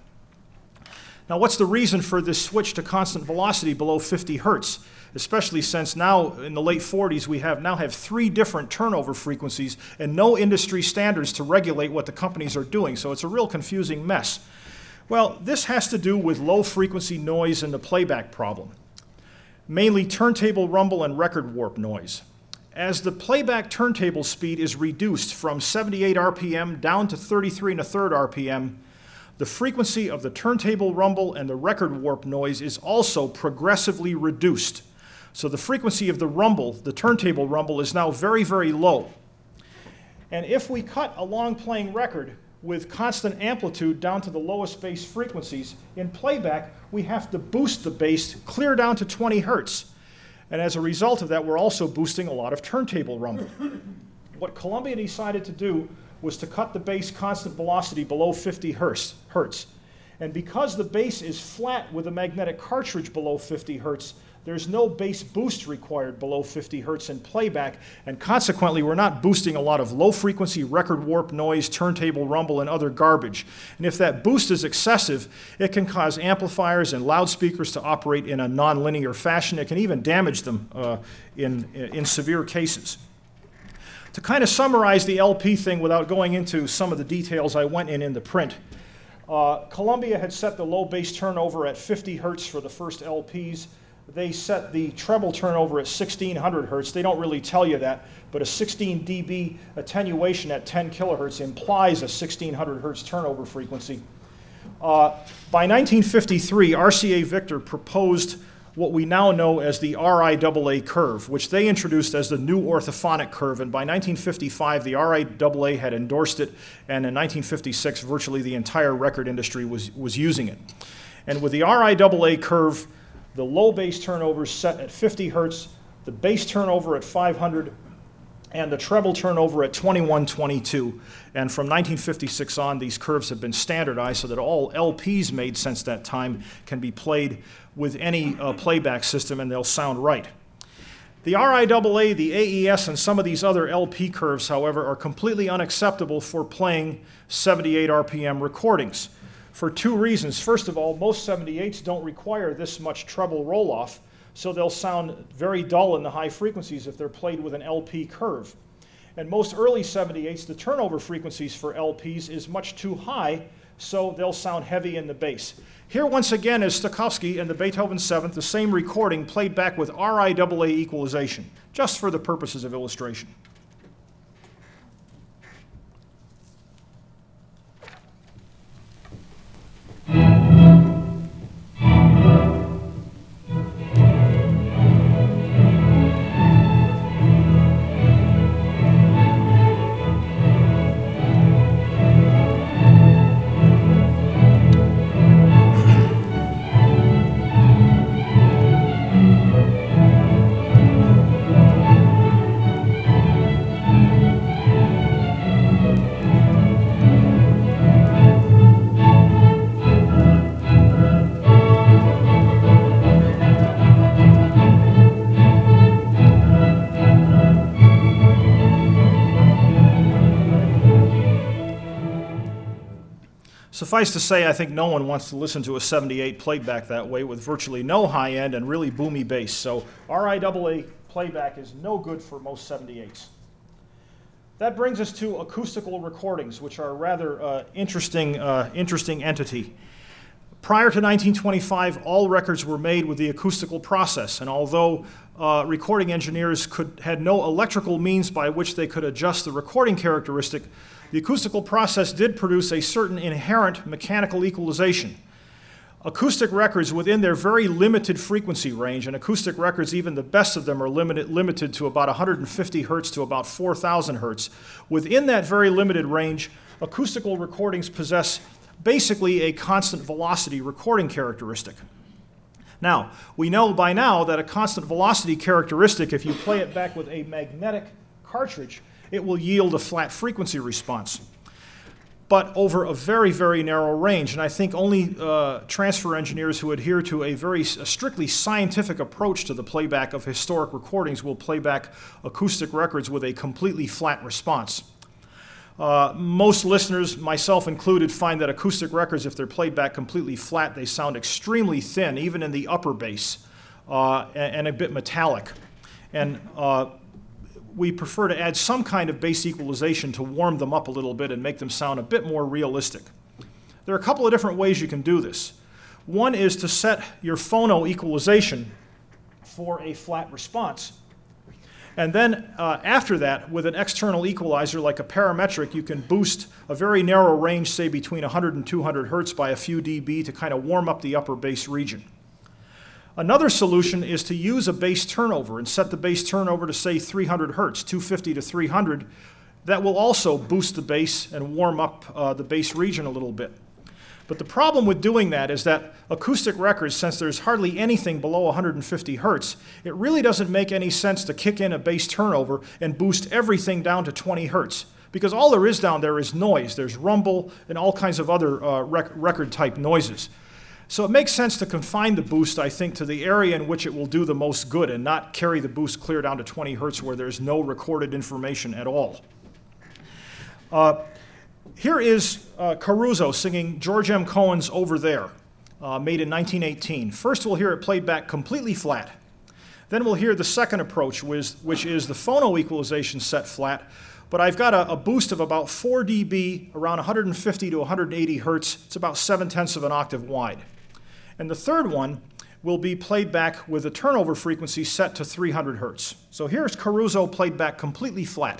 Now, what's the reason for this switch to constant velocity below 50 hertz? Especially since now, in the late 40s, we now have 3 different turnover frequencies and no industry standards to regulate what the companies are doing, so it's a real confusing mess. Well, this has to do with low frequency noise and the playback problem, mainly turntable rumble and record warp noise. As the playback turntable speed is reduced from 78 RPM down to 33 1/3 RPM, the frequency of the turntable rumble and the record warp noise is also progressively reduced. So the frequency of the rumble, the turntable rumble, is now very, very low. And if we cut a long playing record with constant amplitude down to the lowest bass frequencies, in playback we have to boost the bass clear down to 20 hertz. And as a result of that, we're also boosting a lot of turntable rumble. What Columbia decided to do was to cut the bass constant velocity below 50 hertz. And because the bass is flat with a magnetic cartridge below 50 hertz, there's no bass boost required below 50 hertz in playback, and consequently we're not boosting a lot of low frequency record warp noise, turntable rumble, and other garbage. And if that boost is excessive, it can cause amplifiers and loudspeakers to operate in a nonlinear fashion. It can even damage them in severe cases. To kind of summarize the LP thing without going into some of the details I went in the print, Columbia had set the low bass turnover at 50 hertz for the first LPs. They set the treble turnover at 1600 hertz. They don't really tell you that, but a 16 dB attenuation at 10 kilohertz implies a 1600 hertz turnover frequency. By 1953, RCA Victor proposed what we now know as the RIAA curve, which they introduced as the new orthophonic curve, and by 1955 the RIAA had endorsed it, and in 1956 virtually the entire record industry was using it. And with the RIAA curve, the low bass turnover is set at 50 hertz, the bass turnover at 500, and the treble turnover at 2122. And from 1956 on, these curves have been standardized so that all LPs made since that time can be played with any playback system and they'll sound right. The RIAA, the AES, and some of these other LP curves, however, are completely unacceptable for playing 78 RPM recordings, for 2 reasons. First of all, most 78s don't require this much treble roll-off, so they'll sound very dull in the high frequencies if they're played with an LP curve. And most early 78s, the turnover frequencies for LPs is much too high, so they'll sound heavy in the bass. Here once again is Stokowski and the Beethoven 7th, the same recording played back with RIAA equalization, just for the purposes of illustration. Suffice to say, I think no one wants to listen to a 78 played back that way with virtually no high end and really boomy bass. So RIAA playback is no good for most 78s. That brings us to acoustical recordings, which are a rather interesting entity. Prior to 1925, all records were made with the acoustical process, and although recording engineers had no electrical means by which they could adjust the recording characteristic, the acoustical process did produce a certain inherent mechanical equalization. Acoustic records within their very limited frequency range, and acoustic records, even the best of them, are limited to about 150 hertz to about 4,000 hertz. Within that very limited range, acoustical recordings possess basically a constant velocity recording characteristic. Now, we know by now that a constant velocity characteristic, if you play it back with a magnetic cartridge, it will yield a flat frequency response, but over a very, very narrow range. And I think only transfer engineers who adhere to a very strictly scientific approach to the playback of historic recordings will play back acoustic records with a completely flat response. Most listeners, myself included, find that acoustic records, if they're played back completely flat, they sound extremely thin, even in the upper bass, and a bit metallic. And we prefer to add some kind of bass equalization to warm them up a little bit and make them sound a bit more realistic. There are a couple of different ways you can do this. One is to set your phono equalization for a flat response. And then after that, with an external equalizer like a parametric, you can boost a very narrow range, say between 100 and 200 hertz by a few dB to kind of warm up the upper bass region. Another solution is to use a bass turnover and set the bass turnover to, say, 300 hertz, 250 to 300. That will also boost the bass and warm up the bass region a little bit. But the problem with doing that is that acoustic records, since there's hardly anything below 150 hertz, it really doesn't make any sense to kick in a bass turnover and boost everything down to 20 hertz. Because all there is down there is noise. There's rumble and all kinds of other record-type noises. So it makes sense to confine the boost, I think, to the area in which it will do the most good and not carry the boost clear down to 20 hertz where there's no recorded information at all. Here is Caruso singing George M. Cohen's Over There, made in 1918. First we'll hear it played back completely flat. Then we'll hear the second approach, which is the phono equalization set flat, but I've got a boost of about 4 dB, around 150 to 180 hertz. It's about 7/10 of an octave wide. And the third one will be played back with a turnover frequency set to 300 hertz. So here's Caruso played back completely flat.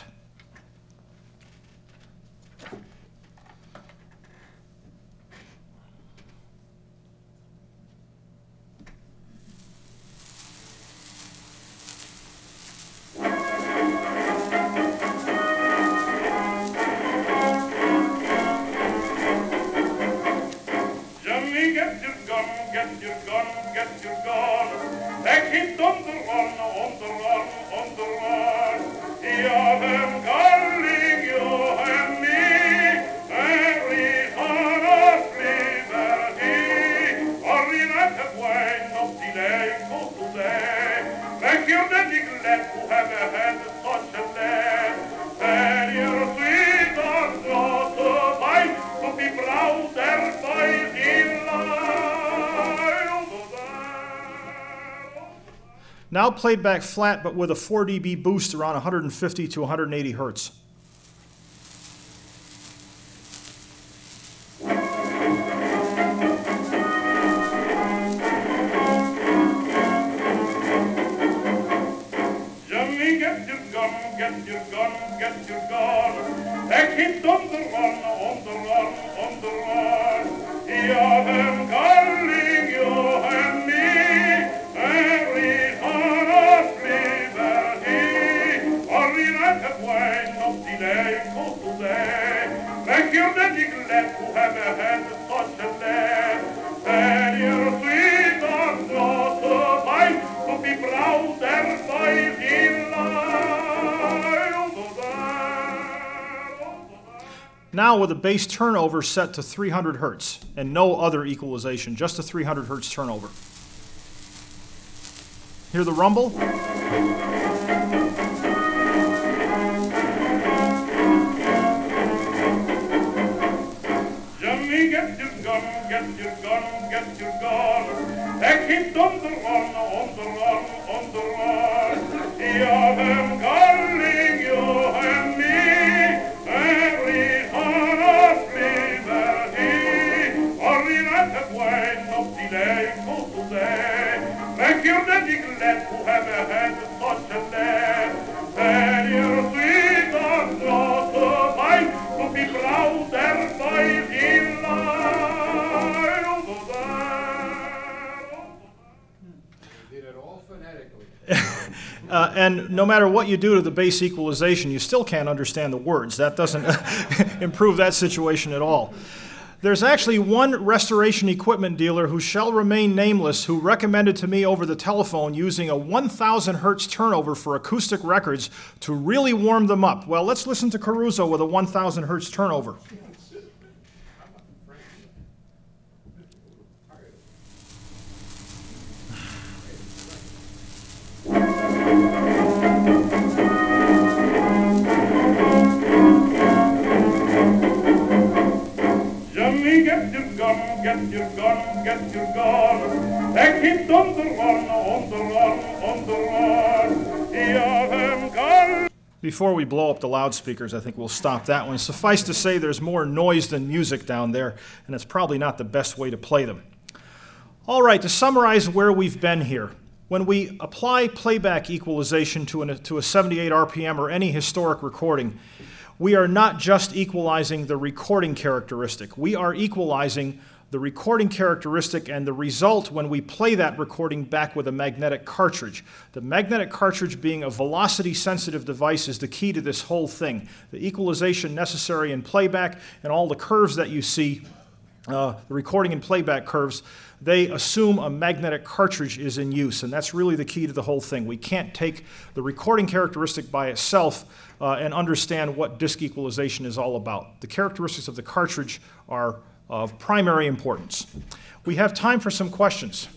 Now played back flat, but with a 4 dB boost around 150 to 180 hertz. Now with a bass turnover set to 300 hertz and no other equalization, just a 300 hertz turnover. Hear the rumble? Johnny, get your gun, get your gun, get your gun. Keep on the run, on the run, on the run. Yeah, I'm calling you and me. Every heart of liberty. Only not that way, no delay, go today. Make your daddy glad to have had such a day. And your sweet and daughter mine to be proud and by in life. And no matter what you do to the bass equalization, you still can't understand the words. That doesn't improve that situation at all. There's actually one restoration equipment dealer who shall remain nameless who recommended to me over the telephone using a 1,000 hertz turnover for acoustic records to really warm them up. Well, let's listen to Caruso with a 1,000 hertz turnover. Johnny, get your gun, get your gun, get your gun. They keep on the run, on the run, on the run. Ja, hem gun. Before we blow up the loudspeakers, I think we'll stop that one. Suffice to say, there's more noise than music down there, and it's probably not the best way to play them. All right, to summarize where we've been here. When we apply playback equalization to a 78 RPM or any historic recording, we are not just equalizing the recording characteristic. We are equalizing the recording characteristic and the result when we play that recording back with a magnetic cartridge. The magnetic cartridge being a velocity-sensitive device is the key to this whole thing. The equalization necessary in playback and all the curves that you see, the recording and playback curves, they assume a magnetic cartridge is in use, and that's really the key to the whole thing. We can't take the recording characteristic by itself and understand what disc equalization is all about. The characteristics of the cartridge are of primary importance. We have time for some questions.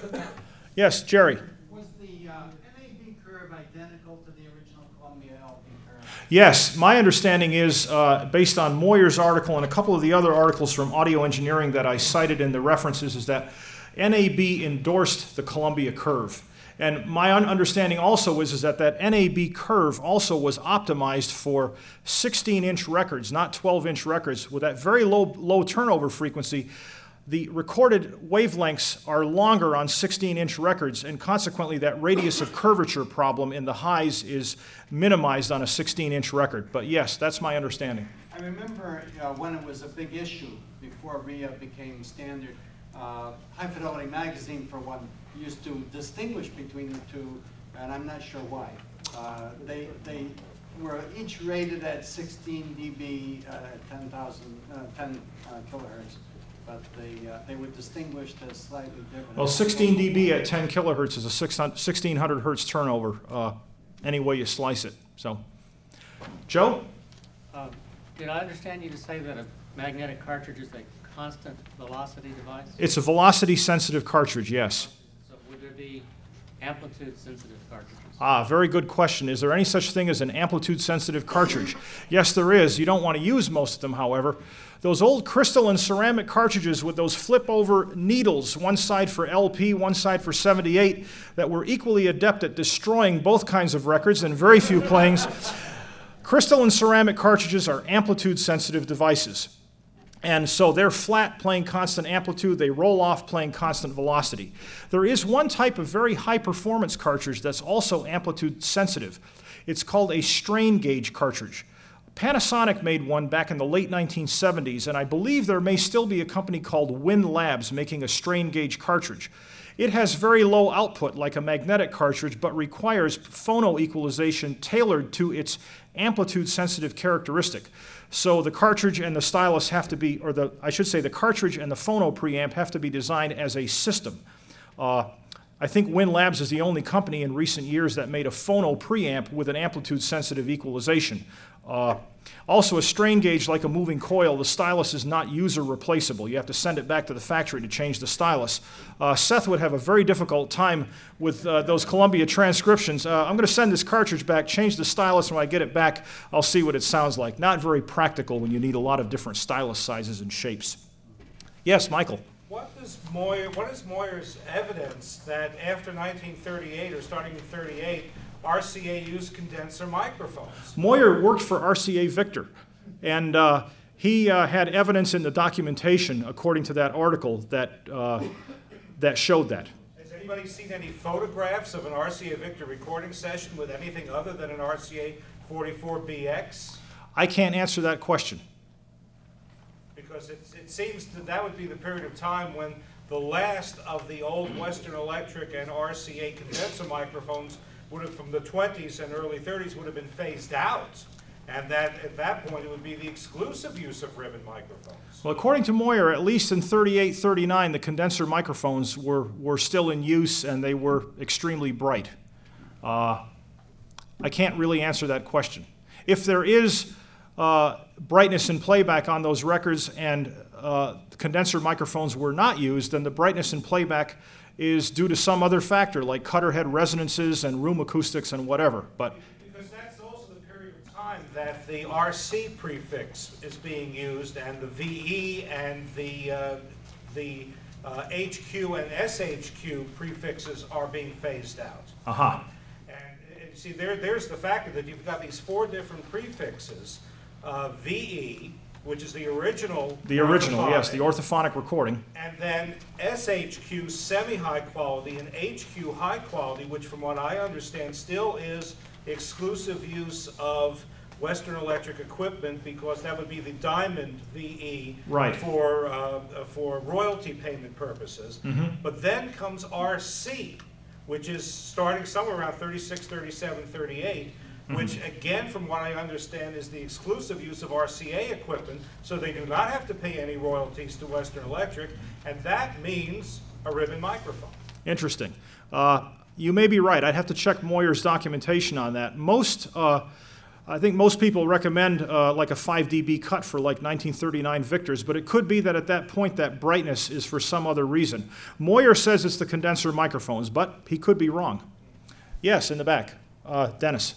Yes, Jerry. Was the NAB curve identical to the original Columbia LP curve? Yes, my understanding is, based on Moyer's article and a couple of the other articles from Audio Engineering that I cited in the references, is that NAB endorsed the Columbia curve. And my understanding also is that that NAB curve also was optimized for 16-inch records, not 12-inch records. With that very low turnover frequency, the recorded wavelengths are longer on 16-inch records, and consequently that radius of curvature problem in the highs is minimized on a 16-inch record. But yes, that's my understanding. I remember when it was a big issue, before RIA became standard, High Fidelity Magazine, for one, used to distinguish between the two, and I'm not sure why. They were each rated at 16 dB, 10 kilohertz, but they would distinguish the slightly different. Well, 16 dB at 10 kilohertz is a 1600 hertz turnover, any way you slice it. So, Joe? Did I understand you to say that a magnetic cartridge is a constant velocity device? It's a velocity-sensitive cartridge, yes. So would there be amplitude-sensitive cartridges? Very good question. Is there any such thing as an amplitude-sensitive cartridge? Yes, there is. You don't want to use most of them, however. Those old crystalline ceramic cartridges with those flip-over needles, one side for LP, one side for 78, that were equally adept at destroying both kinds of records and very few playings. Crystalline ceramic cartridges are amplitude-sensitive devices. And so they're flat, playing constant amplitude. They roll off, playing constant velocity. There is one type of very high-performance cartridge that's also amplitude-sensitive. It's called a strain gauge cartridge. Panasonic made one back in the late 1970s, and I believe there may still be a company called Win Labs making a strain gauge cartridge. It has very low output, like a magnetic cartridge, but requires phono equalization tailored to its amplitude-sensitive characteristic. So the cartridge and the stylus have to be, or the cartridge and the phono preamp have to be designed as a system. I think Win Labs is the only company in recent years that made a phono preamp with an amplitude-sensitive equalization. Also, a strain gauge, like a moving coil, the stylus is not user replaceable. You have to send it back to the factory to change the stylus. Seth would have a very difficult time with those Columbia transcriptions. I'm going to send this cartridge back, change the stylus, and when I get it back, I'll see what it sounds like. Not very practical when you need a lot of different stylus sizes and shapes. Yes, Michael? What is Moyer's evidence that after 1938 or starting in 38, RCA used condenser microphones? Moyer worked for RCA Victor, and he had evidence in the documentation, according to that article, that showed that. Has anybody seen any photographs of an RCA Victor recording session with anything other than an RCA 44BX? I can't answer that question. Because it seems that would be the period of time when the last of the old Western Electric and RCA condenser microphones would have, from the 20s and early 30s, would have been phased out. And that, at that point, it would be the exclusive use of ribbon microphones. Well, according to Moyer, at least in 38, 39, the condenser microphones were still in use and they were extremely bright. I can't really answer that question. If there is brightness in playback on those records and condenser microphones were not used, then the brightness in playback is due to some other factor like cutter head resonances and room acoustics and whatever. But because that's also the period of time that the RC prefix is being used, and the VE and the HQ and SHQ prefixes are being phased out. aha. And see, there's the factor that you've got these 4 different prefixes, VE, which is the original. The original, yes, the orthophonic, orthophonic recording. and then SHQ semi-high quality and HQ high quality, which from what I understand still is exclusive use of Western Electric equipment, because that would be the Diamond VE Right. for royalty payment purposes. But then comes RC, which is starting somewhere around 36, 37, 38, which again, from what I understand, is the exclusive use of RCA equipment, so they do not have to pay any royalties to Western Electric, and that means a ribbon microphone. Interesting. You may be right. I'd have to check Moyer's documentation on that. I think most people recommend like a 5 dB cut for like 1939 Victors, but it could be that at that point that brightness is for some other reason. Moyer says it's the condenser microphones, but he could be wrong. Yes, in the back. Dennis.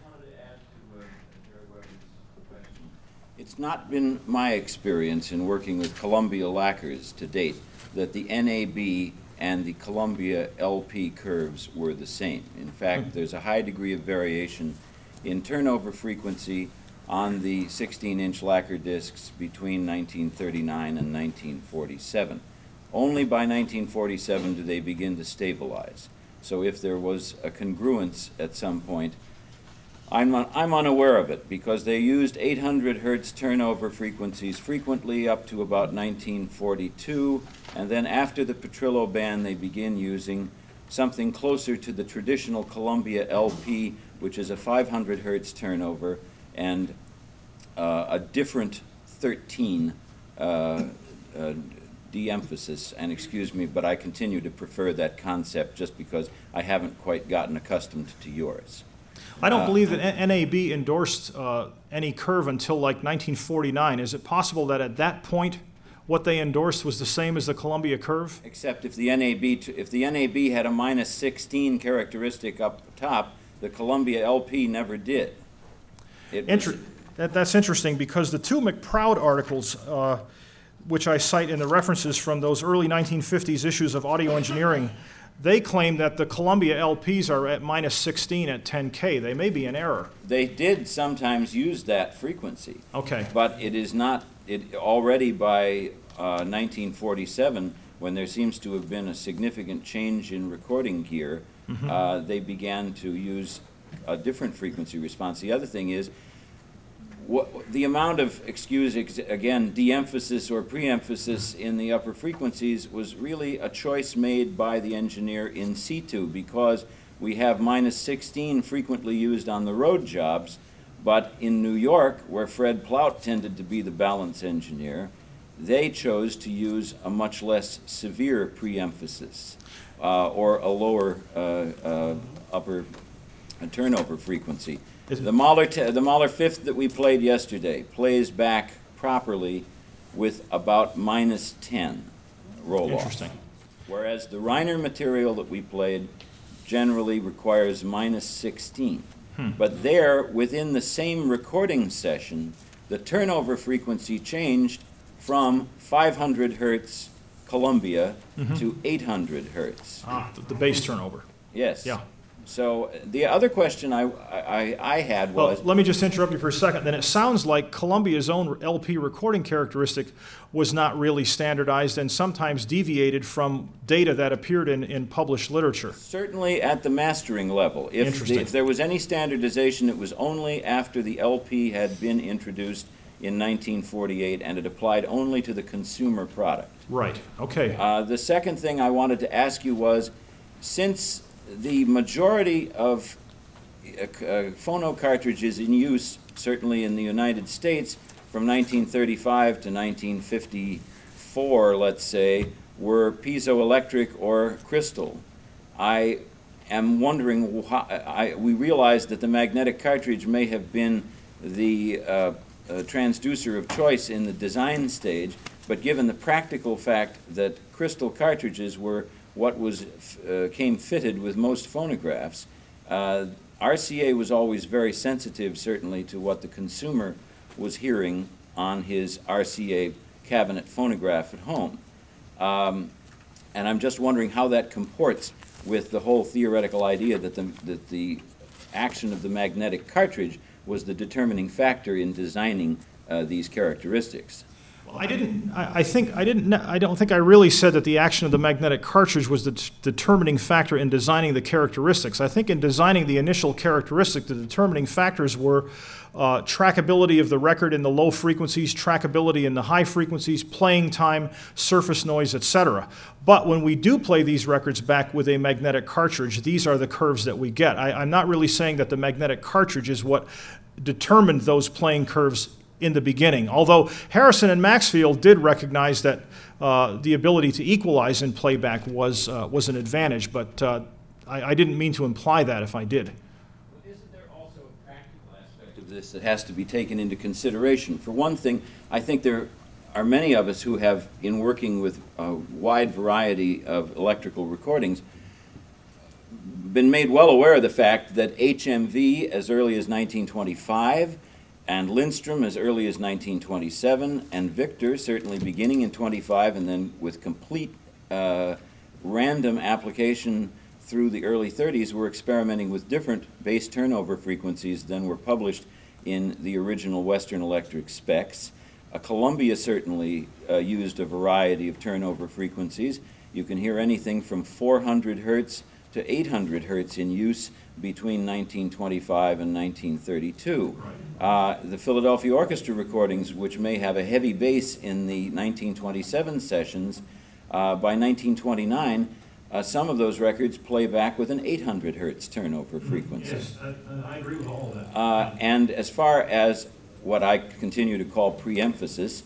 It's not been my experience in working with Columbia lacquers to date that the NAB and the Columbia LP curves were the same. In fact, there's a high degree of variation in turnover frequency on the 16-inch lacquer discs between 1939 and 1947. Only by 1947 do they begin to stabilize. So if there was a congruence at some point, I'm unaware of it, because they used 800 hertz turnover frequencies frequently up to about 1942, and then after the Petrillo ban they begin using something closer to the traditional Columbia LP, which is a 500 hertz turnover and a different 13 de-emphasis. And excuse me, but I continue to prefer that concept just because I haven't quite gotten accustomed to yours. I don't believe that NAB endorsed any curve until like 1949. Is it possible that at that point what they endorsed was the same as the Columbia curve? Except if the NAB had a minus 16 characteristic up top, the Columbia LP never did. That's interesting, because the 2 McProud articles, which I cite in the references from those early 1950s issues of Audio Engineering, they claim that the Columbia LPs are at minus 16 at 10K. They may be in error. They did sometimes use that frequency. Okay. But it is not, already by 1947, when there seems to have been a significant change in recording gear, they began to use a different frequency response. The other thing is, the amount of, again, de-emphasis or pre-emphasis in the upper frequencies was really a choice made by the engineer in situ, because we have minus 16 frequently used on the road jobs, but in New York, where Fred Plout tended to be the balance engineer, they chose to use a much less severe pre-emphasis or a lower upper turnover frequency. The Mahler fifth that we played yesterday plays back properly with about minus 10 roll-off. Interesting. Whereas the Reiner material that we played generally requires minus 16. But there, within the same recording session, the turnover frequency changed from 500 hertz Columbia to 800 hertz. The bass turnover. Yes. Yeah. So the other question I had was... Well, let me just interrupt you for a second. Then it sounds like Columbia's own LP recording characteristic was not really standardized and sometimes deviated from data that appeared in published literature. Certainly at the mastering level. If there was any standardization, it was only after the LP had been introduced in 1948, and it applied only to the consumer product. Right. Okay. The second thing I wanted to ask you was, since the majority of phono cartridges in use, certainly in the United States, from 1935 to 1954, let's say, were piezoelectric or crystal. I am wondering, we realized that the magnetic cartridge may have been the transducer of choice in the design stage, but given the practical fact that crystal cartridges were what came fitted with most phonographs, RCA was always very sensitive, certainly, to what the consumer was hearing on his RCA cabinet phonograph at home. And I'm just wondering how that comports with the whole theoretical idea that the action of the magnetic cartridge was the determining factor in designing these characteristics. I don't think I really said that the action of the magnetic cartridge was the determining factor in designing the characteristics. I think in designing the initial characteristic, the determining factors were trackability of the record in the low frequencies, trackability in the high frequencies, playing time, surface noise, etc. But when we do play these records back with a magnetic cartridge, these are the curves that we get. I'm not really saying that the magnetic cartridge is what determined those playing curves in the beginning. Although Harrison and Maxfield did recognize that the ability to equalize in playback was an advantage, but I didn't mean to imply that if I did. Isn't there also a practical aspect of this that has to be taken into consideration? For one thing, I think there are many of us who have, in working with a wide variety of electrical recordings, been made well aware of the fact that HMV as early as 1925 and Lindstrom as early as 1927, and Victor certainly beginning in 25, and then with complete random application through the early 30s, were experimenting with different base turnover frequencies than were published in the original Western Electric specs. Columbia certainly used a variety of turnover frequencies. You can hear anything from 400 hertz to 800 hertz in use between 1925 and 1932. The Philadelphia Orchestra recordings, which may have a heavy bass in the 1927 sessions, by 1929, some of those records play back with an 800 hertz turnover frequency. Yes, I agree with all of that. And as far as what I continue to call preemphasis,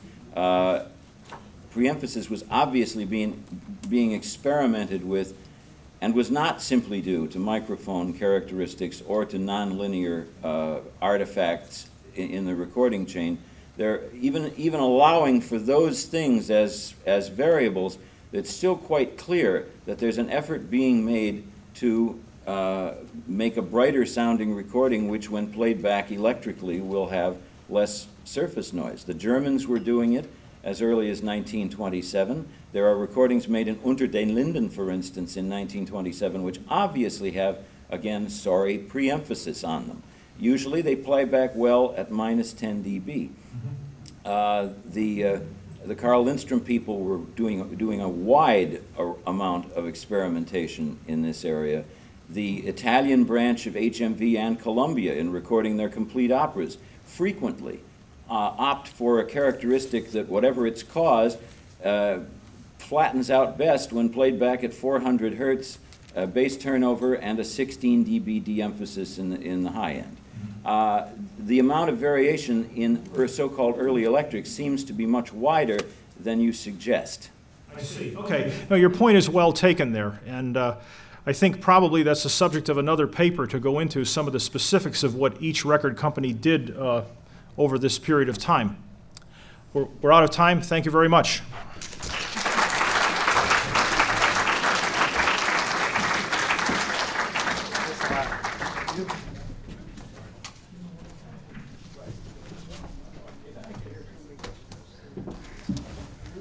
preemphasis was obviously being experimented with, and was not simply due to microphone characteristics or to nonlinear artifacts in the recording chain. They're even allowing for those things as variables, it's still quite clear that there's an effort being made to make a brighter sounding recording, which when played back electrically will have less surface noise. The Germans were doing it as early as 1927. There are recordings made in Unter den Linden, for instance, in 1927, which obviously have, again, sorry, preemphasis on them. Usually they play back well at minus 10 dB. The Carl Lindstrom people were doing a wide amount of experimentation in this area. The Italian branch of HMV and Columbia, in recording their complete operas, frequently opt for a characteristic that, whatever its cause, flattens out best when played back at 400 hertz bass turnover and a 16 dB de-emphasis in the high end. The amount of variation in so-called early electric seems to be much wider than you suggest. I see. Okay. No, your point is well taken there, and I think probably that's the subject of another paper to go into some of the specifics of what each record company did over this period of time. We're out of time. Thank you very much.